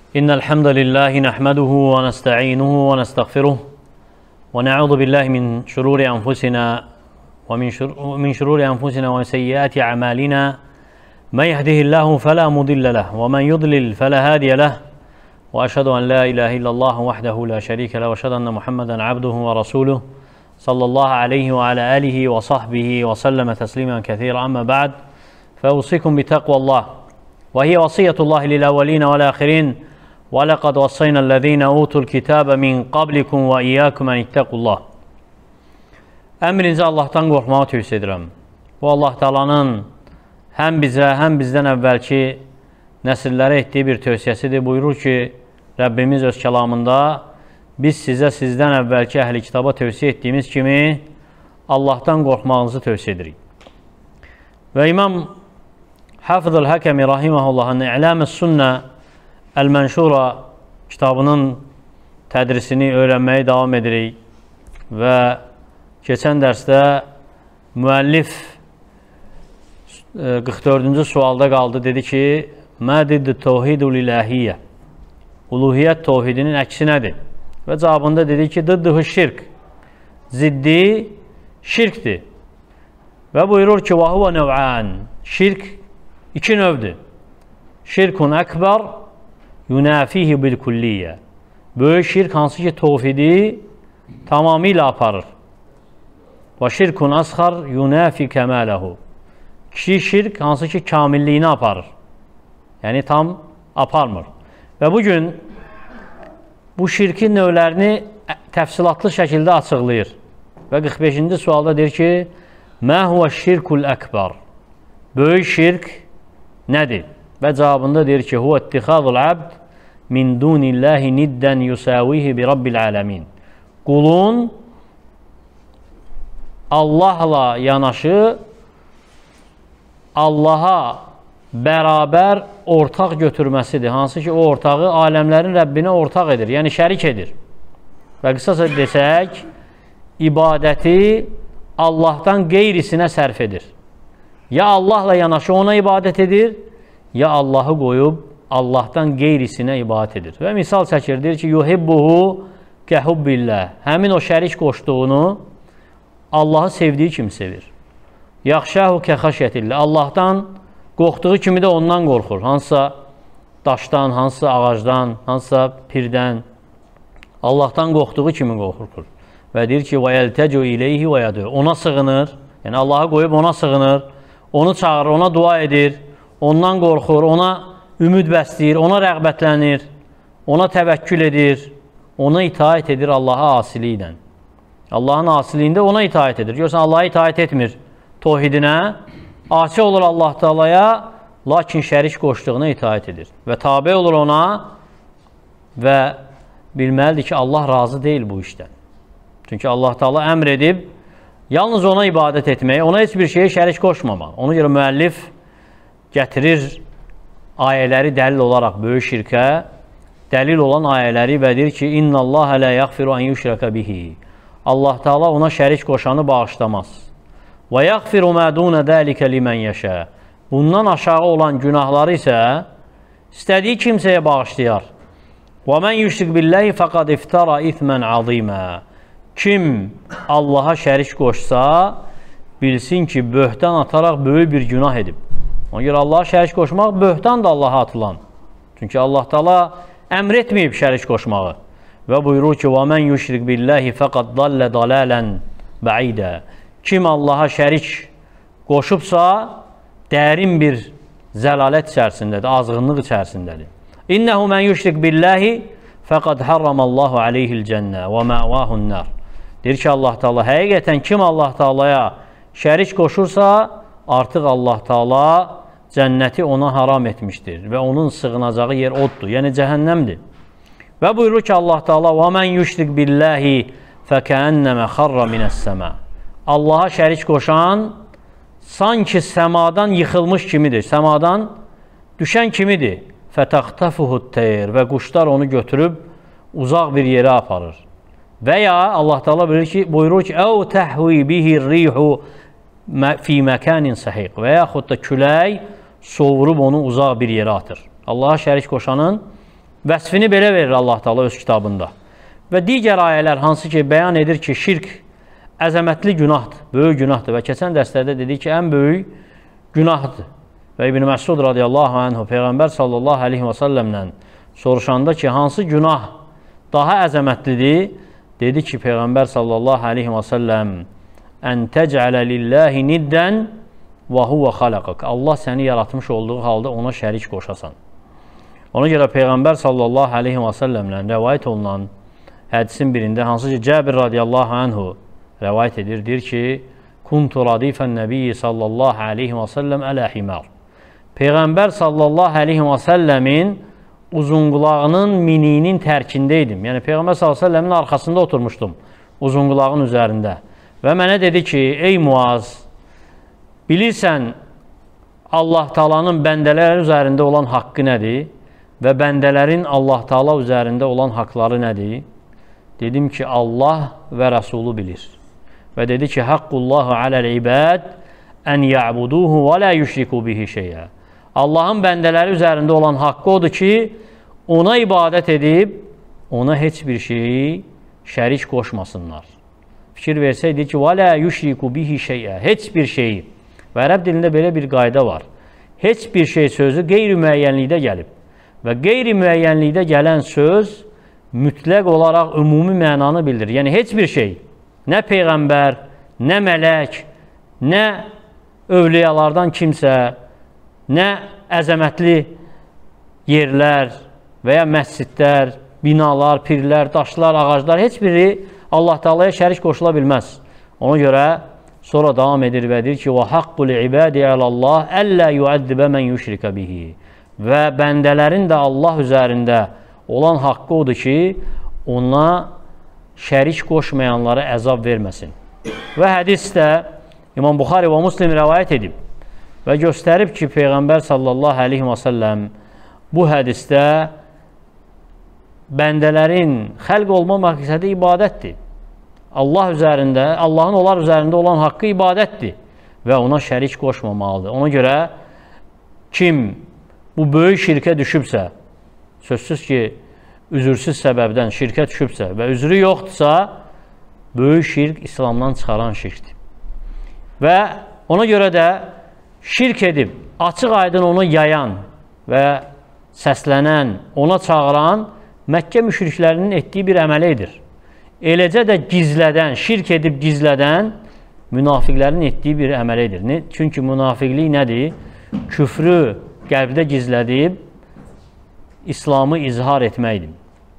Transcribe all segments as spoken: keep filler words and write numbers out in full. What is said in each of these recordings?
إن الحمد لله نحمده ونستعينه ونستغفره ونعوذ بالله من شرور أنفسنا ومن من شرور أنفسنا ومن سيئات أعمالنا من يهده الله فلا مضل له ومن يضلل فلا هادي له وأشهد أن لا إله إلا الله وحده لا شريك له وأشهد أن محمدا عبده ورسوله صلى الله عليه وعلى آله وصحبه وسلم تسليما كثيرا. أما بعد فأوصيكم بتقوى الله وهي وصية الله للأولين والآخرين وَلَقَدْ وَصَّيْنَا الَّذ۪ينَ اُوتُوا الْكِتَابَ مِنْ قَبْلِكُمْ وَاِيَّاكُمْ اَنْ اِتَّقُوا اللّٰهِ. Əmrinizi Allah'tan qorxmağı tövsiyə edirəm. Bu Allah Taala'nın həm bizə, həm bizdən əvvəlki nəsillərə etdiyi bir tövsiyəsidir. Buyurur ki, Rəbbimiz öz kəlamında biz sizə sizdən əvvəlki əhl-i kitaba tövsiyə etdiyimiz kimi Allah'tan qorxmağınızı tövsiyə edirik. Və İmam Hafız-ül Həkəmi Rahiməhullahın İ'lam-ı Sünnə Əl-Mənşura kitabının tədrisini öyrənməyə davam edirik və keçən dərsdə müəllif qırx dördüncü sualda qaldı. Dedi ki, Mədid təvhidul ilahiyyə, uluhiyyət təvhidinin əksi nədir? Və cavabında dedi ki, dıddıhı şirk, ziddi şirkdir. Və buyurur ki, vahuvə nev'an, şirk iki növdür. Şirkun əkbar yunafihi bil kulliyyə. Böyük şirk hansı ki tevhidi tamamıyla aparır. Və şirkun asxar yunafi kəmələhu. Kiçik şirk hansı ki kamilliyini aparır. Yəni tam aparmır. Və bugün bu şirkin növlərini təfsilatlı şəkildə açıqlayır. Və qırx beşinci sualda deyir ki, mə huvə şirkul əkbar. Böyük şirk nədir? Və cavabında deyir ki, huvə ittixadul abd min dunillahi niddən yusavihi bi rabbil aləmin. Qulun Allahla yanaşı Allaha bərabər ortaq götürməsidir. Hansı ki, o ortağı aləmlərin Rəbbinə ortaq edir, yəni şərik edir. Və qısasa desək, ibadəti Allahdan qeyrisinə sərf edir. Ya Allahla yanaşı ona ibadət edir, ya Allahı qoyub Allahdan qeyrisinə ibadət edir. Və misal çəkir, deyir ki, yuhibbuhu kəhubbillah. Həmin o şərik qoşduğunu Allahı sevdiyi kimi sevir. Yaxşəhu kəxəşətillah. Allahdan qorxduğu kimi də ondan qorxur. Hansısa daşdan, hansısa ağacdan, hansısa pirdən. Allahdan qorxduğu kimi qorxur. Və deyir ki, وَيَلْتَجُ إِلَيْهِ وَيَدُعُ. Ona sığınır, yəni Allahı qoyub ona sığınır, onu çağırır, ona dua edir, ondan qorxur, ona ümid bəsləyir, ona rəğbətlənir, ona təvəkkül edir, ona itaət edir Allaha asiliklə. Allahın asiliyində ona itaət edir. Görürsən, Allaha itaət etmir tohidinə, asi olur Allah Taalaya, lakin şərik qoşduğuna itaət edir. Və tabi olur ona və bilməlidir ki, Allah razı deyil bu işdən. Çünki Allah Taala əmr edib, yalnız ona ibadət etməyi, ona heç bir şeyə şərik qoşmamaq. Ona görə müəllif gətirir ayələri dəlil olaraq böyük şirkə, dəlil olan ayələri və deyir ki, İnna Allah lə yəğfiru an yüşrəkə bihi. Allah Taala ona şərik qoşanı bağışlamaz. Və yəğfiru mə dunə dəlikə limən yəşə. Bundan aşağı olan günahları isə istədiyi kimsəyə bağışlayar. Və mən yüşrik billahi fəqad iftara ithmən azimə. Kim Allaha şərik qoşsa, bilsin ki, böhtan ataraq böyük bir günah edib. Ona görə Allaha şərik qoşmaq böhtan da Allaha atılan. Çünki Allah Taala əmr etməyib şərik qoşmağı. Və buyurur ki, وَمَنْ يُشْرِكْ بِاللّٰهِ فَقَدْ ضَلَّ ضَلَالًا بَعِيدًا. Kim Allaha şərik qoşubsa, dərin bir zəlalət içərisindədir, azğınlıq içərisindədir. İnnehu men yushrik billahi faqad harramallahu aleyhi'l cenne ve ma'vahu'n nar. Deyir ki, Allah Taala həqiqətən kim Allah Taalaya şərik qoşursa, artıq Allah Taala cənnəti ona haram etmişdir və onun sığınacağı yer oddur, yəni cəhənnəmdir. Və buyurur ki, Allah Taala: "Və men yushrik billahi fekannama kharra mine's-sema." Allaha şərik qoşan sanki səmadan yıxılmış kimidir, səmadan düşən kimidir. Fətəxtəfuhut-tayr və quşlar onu götürüb uzaq bir yerə aparır. Və ya Allah Taala buyurur ki, buyurur ki: "Əv təhvi bihi-r-rihu fi makanin sahiq." Və yaxud da külək sovurub onu uzaq bir yerə atır. Allaha şərik qoşanın vəsfini belə verir Allah Teala öz kitabında. Və digər ayələr hansı ki, bəyan edir ki, şirk əzəmətli günahdır, böyük günahdır və keçən dərslərdə dedik ki, ən böyük günahdır. Və İbn Məsud radiyallahu anhu Peyğəmbər sallallahu aleyhi və səlləmlə soruşanda ki, hansı günah daha əzəmətlidir? Dedi ki, Peyğəmbər sallallahu aleyhi və səlləm ən təcələ lillahi niddən və huvə xaləqək. Allah səni yaratmış olduğu halda ona şərik qoşasan. Ona görə Peyğəmbər sallallahu aleyhi və səlləmlə rəvayət olunan hədisin birində, hansı ki, Cəbir radiyallahu anhu rəvayət edir, deyir ki, kuntu radifən nəbiyyi sallallahu aleyhi və səlləm ələ himar. Peyğəmbər sallallahu aleyhi və səlləmin uzunqulağının miniyinin tərkindəydim. Yəni, Peyğəmbər sallallahu aleyhi və səlləmin arxasında oturmuşdum, uzunqulağın üzərində. Və mənə dedi ki, ey Muaz, bilirsən, Allah Taala'nın bəndələr üzərində olan haqqı nədir və bəndələrin Allah Taala üzərində olan haqları nədir? Dedim ki, Allah və Rəsulu bilir. Və dedi ki, haqqullahu aləl-ibad ən ya'buduhu və la yüşriku bihi şeyə. Allahın bəndələri üzərində olan haqqı odur ki, ona ibadət edib, ona heç bir şeyi şərik qoşmasınlar. Fikir versəydi ki, və la yüşriku bihi şeyə, heç bir şeyi. Və ərəb dilində belə bir qayda var. Heç bir şey sözü qeyri-müəyyənlikdə gəlib. Və qeyri-müəyyənlikdə gələn söz mütləq olaraq ümumi mənanı bildirir. Yəni, heç bir şey, nə Peyğəmbər, nə mələk, nə övliyalardan kimsə, nə əzəmətli yerlər və ya məscidlər, binalar, pirlər, daşlar, ağaclar, heç biri Allah Taala'ya şərik qoşula bilməz. Ona görə sonra davam edir və deyir ki, وَحَقُّ الْعِبَادِ عَلَى اللّٰهِ أَلَّا يُعَدِّبَ مَنْ يُشْرِكَ بِهِ. Və bəndələrin də Allah üzərində olan haqqı odur ki, ona şərik qoşmayanlara əzab verməsin. Və hədisdə İmam Buxari və Muslim rəvayət edib və göstərib ki, Peyğəmbər sallallahu aleyhi və səlləm bu hədisdə bəndələrin xəlq olma məqsədi ibadətdir. Allah üzərində, Allahın onlar üzərində olan haqqı ibadətdir və ona şərik qoşmamalıdır. Ona görə kim bu böyük şirkə düşübsə, sözsüz ki, üzürsüz səbəbdən şirkə düşübsə və üzrü yoxdursa, böyük şirk İslamdan çıxaran şirkdir. Və ona görə də şirk edib, açıq aydın onu yayan və səslənən, ona çağıran Məkkə müşriklərinin etdiyi bir əməlidir. Eləcə də gizlədən, şirk edib gizlədən münafiqlərin etdiyi bir əməlidir. Çünki münafiqlik nədir? Küfrü qəlbdə gizlədib, İslamı izhar etməkdir.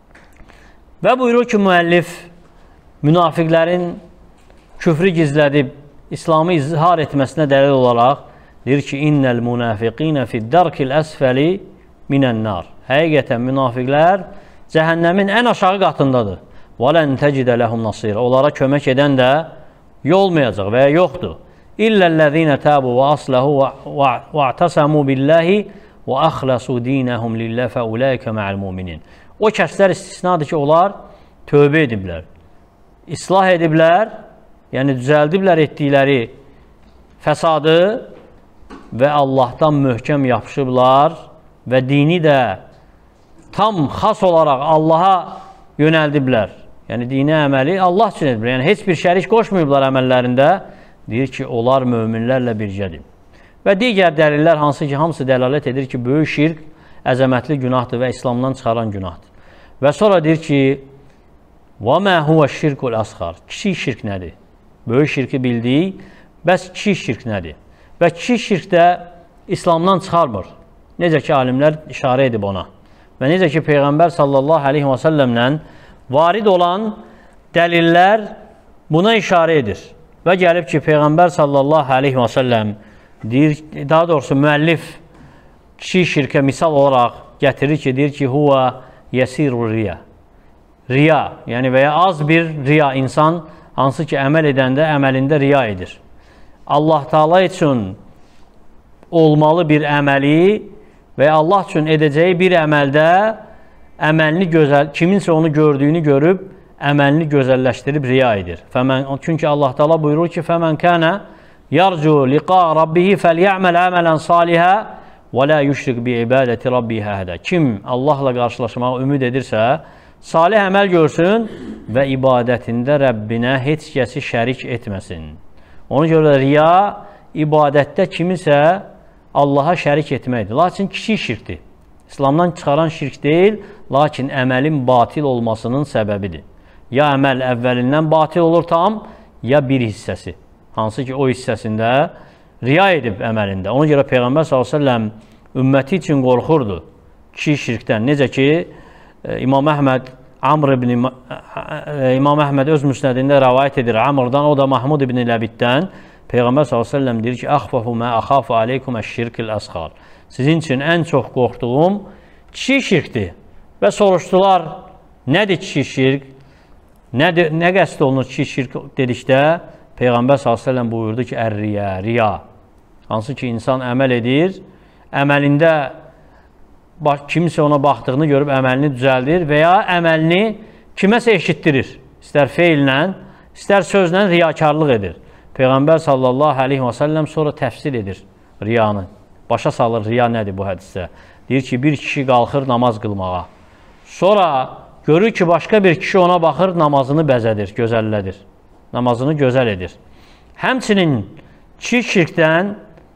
Və buyurur ki, müəllif münafiqlərin küfrü gizlədib, İslamı izhar etməsinə dəlil olaraq deyir ki, innəl münafiqinə fiddərkil əsfəli minənnar. Həqiqətən münafiqlər cəhənnəmin ən aşağı qatındadır. وَلَنْ تَجِدَ لَهُمْ نَصِيرًا. Onlara kömək edən də olmayacaq və ya yoxdur. إِلَّا الَّذِينَ تَابُوا وَأَصْلَحُوا وَاعْتَصَمُوا بِاللَّهِ وَأَخْلَصُوا دِينَهُمْ لِلَّهِ فَأُولَٰئِكَ مَعَ الْمُؤْمِنِينَ. O kəslər istisnadır ki, onlar tövbə ediblər, islah ediblər, yəni düzəldiblər etdikləri fəsadı və Allahdan möhkəm yapışıblar və dini də tam xas olaraq Allaha yönəldiblər. Yəni, dini əməli Allah üçün ediblər. Yəni, heç bir şərik qoşmayıblar əməllərində. Deyir ki, onlar möminlərlə birgədir. Və digər dəlillər hansı ki, hamısı dəlalət edir ki, böyük şirk əzəmətli günahdır və İslamdan çıxaran günahdır. Və sonra deyir ki, وَمَا هُوَ الشِّرْكُ الْأَصْغَرِ. Kiçik şirk nədir? Böyük şirki bildik, bəs kiçik şirk nədir? Və kiçik şirk də İslamdan çıxarmır. Necə ki, alimlər işarə edib ona. Və necə ki, Peyğəmbər sallallahu aleyhi və səlləmlə varid olan dəlillər buna işarə edir. Və gəlib ki, Peyğəmbər sallallahu aleyhi və səlləm deyir, daha doğrusu müəllif kiçik şirkə misal olaraq gətirir ki, deyir ki, huvə yəsiru riya. Riya, yəni və ya az bir riya insan, hansı ki, əməl edəndə əməlində riya edir. Allah Taala üçün olmalı bir əməli və Allah üçün edəcəyi bir əməldə əməlini gözəl, kiminsə onu gördüyünü görüb, əməlini gözəlləşdirib riya edir. Fəmən, çünki Allah Taala buyurur ki, فَمَنْ كَانَ يَرْجُوا لِقَاءَ رَبِّهِ فَلْيَعْمَلْ عَمَلًا صَالِحًا və la yushrik bi ibadəti rabbi əhədə. Kim Allahla qarşılaşmağı ümid edirsə, salih əməl görsün və ibadətində Rəbbinə heç kəsi şərik etməsin. Ona görə riya ibadətdə kimisə Allaha şərik etməkdir. Lakin kiçik şirkdir. İslamdan çıxaran şirk deyil, lakin əməlin batil olmasının səbəbidir. Ya əməl əvvəlindən batil olur tam, ya bir hissəsi. Hansı ki, o hissəsində riya edib əməlində. Ona görə Peyğəmbər sallallahu əleyhi və səlləm ümməti üçün qorxurdu kiçik şirkdən. Necə ki, İmam Əhməd Amr ibn İmam Əhməd öz müsnədində rəvayət edir Amrdan, o da Mahmud ibn Ləbiddən. Peyğəmbər sallallahu əleyhi və səlləm deyir ki: "Əxfafu mə əxafu aleykum əş-şirkil əsğar." Sizin üçün ən çox qorxduğum kiçik şirkdir. Və soruşdular, nədir kiçik şirk? Nədir, nə qəsd olunur kiçik şirk dedikdə? Peyğəmbər sallallahu əleyhi və səlləm buyurdu ki, ər-riya, riya. Hansı ki, insan əməl edir, əməlində kimsə ona baxdığını görüb əməlini düzəldir və ya əməlini kiməsə eşitdirir. İstər feillə, istər sözlə riyakarlıq edir. Peyğəmbər sallallahu əleyhi və səlləm sonra təfsir edir riyanı. Başa salır, riya nədir bu hədisdə? Deyir ki, bir kişi qalxır namaz qılmağa. Sonra görür ki, başqa bir kişi ona baxır, namazını bəzədir, gözəllədir. Namazını gözəl edir. Həmçinin kiçik şirkdən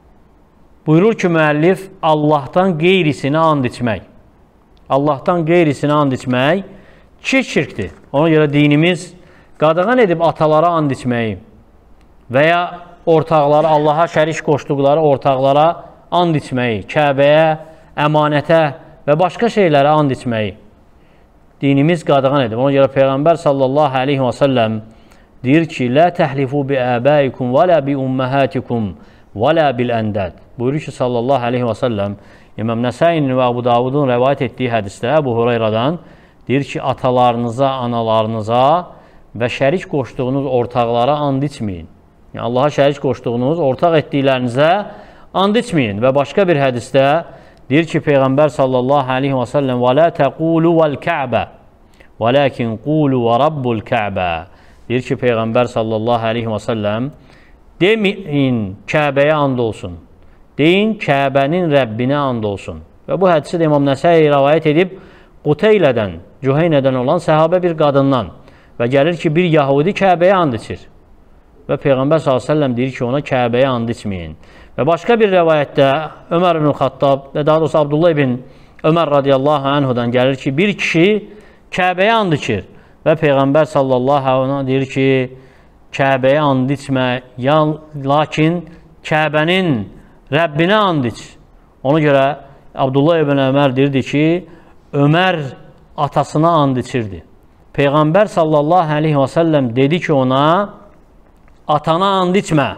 buyurur ki, müəllif, Allahdan qeyrisini and içmək. Allahdan qeyrisini and içmək kiçik şirkdir. Ona görə dinimiz qadağan edib atalara and içməyi və ya ortaqlara, Allaha şərik qoşduqları ortaqlara and içməyi, Kəbəyə, əmanətə və başqa şeylərə and içməyi dinimiz qadağan edib. Ona görə Peyğəmbər sallallahu əleyhi və səlləm deyir ki, "Lə təhlifu bi əbəikum və lə bi umməhatikum və lə bil əndəd." Buyurur ki, sallallahu əleyhi və səlləm İmam Nəsəinin və Əbu Davudun rəvayət etdiyi hədisdə Əbu Hureyradan deyir ki, atalarınıza, analarınıza və şərik qoşduğunuz ortaqlara and içməyin. Yəni, Allaha şərik qoşduğunuz, ortaq etdiklərinizə and içməyin. Və başqa bir hədisdə deyir ki, Peyğəmbər sallallahu əleyhi və səlləm "Və lə təqulu vəl-Kə'bə, və ləkin qulu və rabbul-Kə'bə." Deyir ki, Peyğəmbər sallallahu əleyhi və səlləm deməyin Kəbəyə and olsun. Deyin, Kəbənin Rəbbinə and olsun. Və bu hədisi də İmam Nəsəi rəvayət edib Quteylədən, Cüheynədən olan səhabə bir qadından və gəlir ki, bir Yahudi Kəbəyə and içir. Və Peyğəmbər sallallahu əleyhi və səlləm deyir ki, ona Kəbəyə and içməyin. Və başqa bir rəvayətdə Ömər ibn Xattab və daha doğrusu Abdullah ibn Ömər radiyallahu anhudan gəlir ki, bir kişi Kəbəyə and içir və Peyğəmbər sallallahu əleyhi və səlləm deyir ki, Kəbəyə and içmə, lakin Kəbənin Rəbbinə and iç. Ona görə Abdullah ibn Ömər deyirdi ki, Ömər atasına and içirdi. Peyğəmbər sallallahu əleyhi və səlləm dedi ki, ona atana and içmə.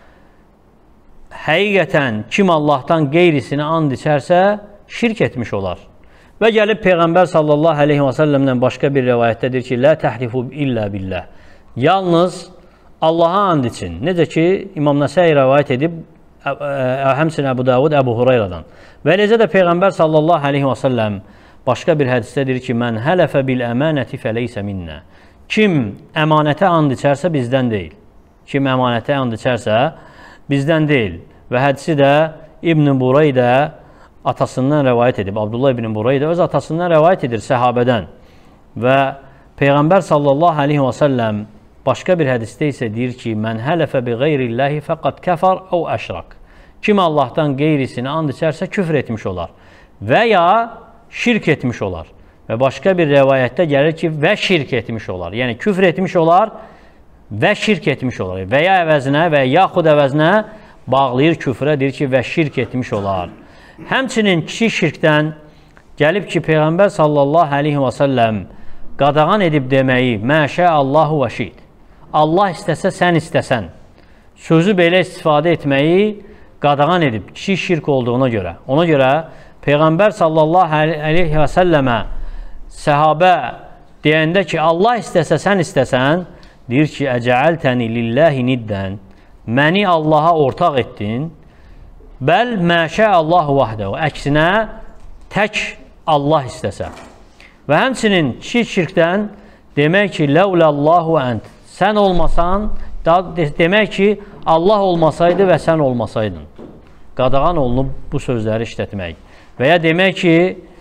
Həqiqətən kim Allahdan qeyrisini and içərsə şirk etmiş olar. Və gəlib Peyğəmbər sallallahu əleyhi və səlləmdən başqa bir rəvayətdədir ki, "Lə təhlifu illə billah." Yalnız Allaha and için. Necə ki, İmam Nəsəi rəvayət edib, həmçinin Əbu Davud, Əbu Hureyradan. Və eləcə də Peyğəmbər sallallahu əleyhi və səlləm başqa bir hədisdə deyir ki, "Mən hələfə bil əmanəti fəleysə minnə." Kim əmanətə and içərsə bizdən deyil. Kim əmanətə and içərsə bizdən deyil. Və hədisi də İbn Bureydə atasından rəvayət edib. Abdullah ibn Bureydə öz atasından rəvayət edir səhabədən. Və Peyğəmbər sallallahu əleyhi və səlləm başqa bir hədisdə isə deyir ki, "Mən hələfə bi qeyrillahi fəqad kəfər əv əşrak." Kim Allahdan qeyrisini and içərsə küfr etmiş olar və ya şirk etmiş olar. Və başqa bir rəvayətdə gəlir ki, və şirk etmiş olar. Yəni küfr etmiş olar və şirk etmiş olar. Və ya əvəzinə və yaxud əvəzinə bağlayır küfrə, deyir ki, və şirk etmiş olar. Həmçinin kiçik şirkdən gəlib ki, Peyğəmbər sallallahu əleyhi və səlləm qadağan edib deməyi, "Məşə Allahu və şid." Allah istəsə, sən istəsən. Sözü belə istifadə etməyi qadağan edib, kiçik şirk olduğuna görə. Ona görə Peyğəmbər sallallahu əleyhi və səlləmə səhabə deyəndə ki, Allah istəsə, sən istəsən, deyir ki, "Əcəəltəni lilləhi niddən." Məni Allaha ortaq etdin. Bəl məşə Allahu vəhdəhu. Əksinə, tək Allah istəsə. Və həmçinin kiçik şirkdən demək ki, "Ləulallahu ənt." Sən olmasan, demək ki, Allah olmasaydı və sən olmasaydın. qadağan olunub bu sözləri işlətmək. Və ya demək ki,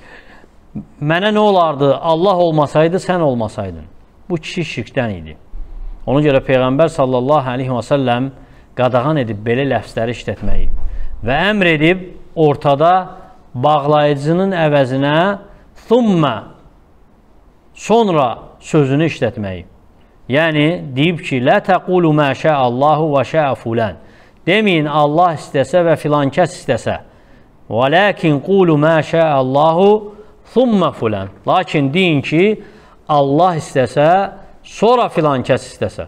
mənə nə olardı, Allah olmasaydı, sən olmasaydın. Bu kişi şirkdən idi. Ona görə Peyğəmbər sallallahu aleyhi və səlləm qadağan edib belə ləfzləri işlətməyi və əmr edib ortada bağlayıcının əvəzinə thumma sonra sözünü işlətməyi. Yəni, deyib ki, lə təqulu mə şəəllahu və şəə fulən. Deməyin, Allah istəsə və filan kəs istəsə. Və ləkin qulu mə şəəllahu thumma fulən. Lakin deyin ki, Allah istəsə, sonra filan kəs istəsə.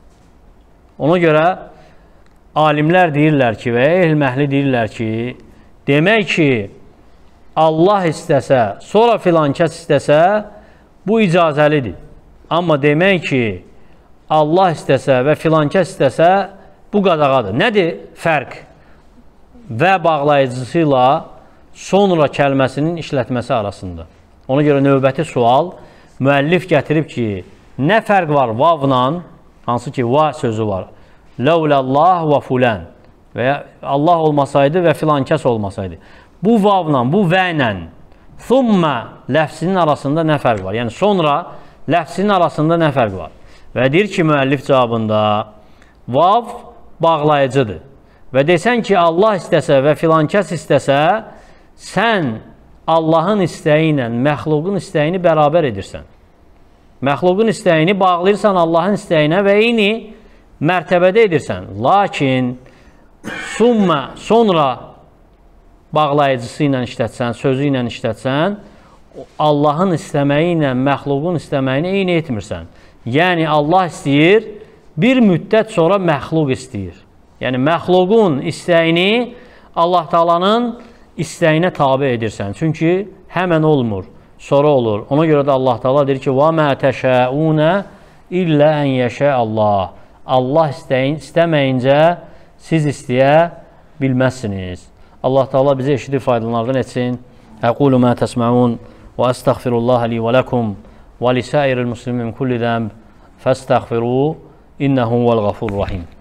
Ona görə alimlər deyirlər ki, və ehl məhli deyirlər ki, demək ki, Allah istəsə, sonra filan kəs istəsə, bu icazəlidir. Amma demək ki, Allah istəsə və filan kəs istəsə, bu qadağadır. Nədir fərq? Və bağlayıcısı ilə sonra kəlməsinin işlətməsi arasında. Ona görə növbəti sual, müəllif gətirib ki, nə fərq var vavla, hansı ki, va sözü var. Ləulallah və fulən. Və ya Allah olmasaydı və filan kəs olmasaydı. Bu vavla, bu və ilə thumma ləfsinin arasında nə fərq var? Yəni, sonra ləfsinin arasında nə fərq var? Və deyir ki, müəllif cavabında vav bağlayıcıdır. Və desən ki, Allah istəsə və filan kəs istəsə, sən Allahın istəyi ilə məxluqun istəyini bərabər edirsən. Məxluqun istəyini bağlayırsan Allahın istəyinə və eyni mərtəbədə edirsən. Lakin summa, sonra bağlayıcısı ilə işlətsən, sözü ilə işlətsən, Allahın istəməyi ilə məxluqun istəməyini eyni etmirsən. Yəni, Allah istəyir, bir müddət sonra məxluq istəyir. Yəni, məxluqun istəyini Allah Taalanın istəyinə tabi edirsən. Çünki həmən olmur, sonra olur. Ona görə də Allah Taala deyir ki, وَمَا تَشَاءُونَ إِلَّا أَنْ يَشَاءَ Allah. Allah istəyin, istəməyincə siz istəyə bilməzsiniz. Allah Taala bizi eşidib faydalardan etsin. Əqulu mə təsməun və əstəğfirullah li və ləkum və lisəiril muslimin kulli dənb fəstəğfiru innəhu vəl-ğafurur rahim.